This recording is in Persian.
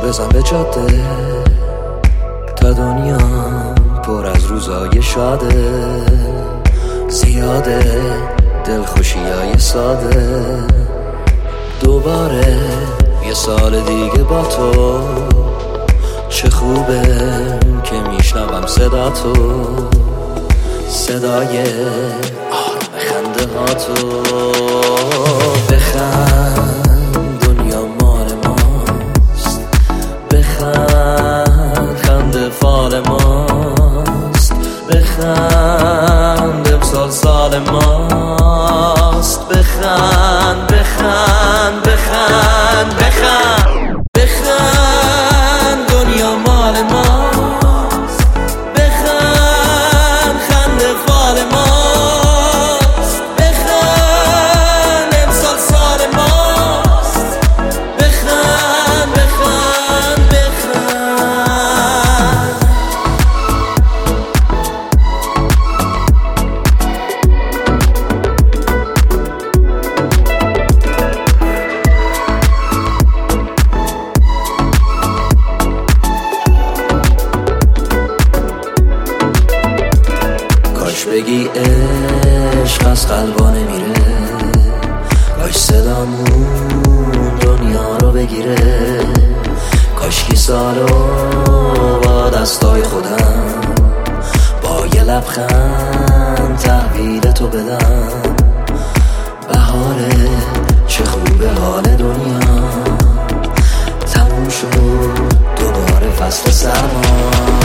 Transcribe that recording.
بزن به جاده تا دنیا پر از روزای شاده، زیاده دلخوشیای ساده. دوباره یه سال دیگه با تو، چه خوبه که میشنوم صدا تو، صدای آرام خنده ها تو. بخند دنیا مال ماست، بخند خنده فال ماست، بخند امسال سال ماست. بخند بخند بخند بخند بخند دنیا مال ماست، بخند خنده فال ماست، بخند امسال سال ماست. بخند بخند بخند. بگی عشق از قلبا نمیره، کاش صدامون دنیا رو بگیره، کاشکی سالو با دستای خودم با یه لبخند تحویل تو بدم. بهاره چه خوبه حال دنیا، تموم شد دوباره فصل سرما.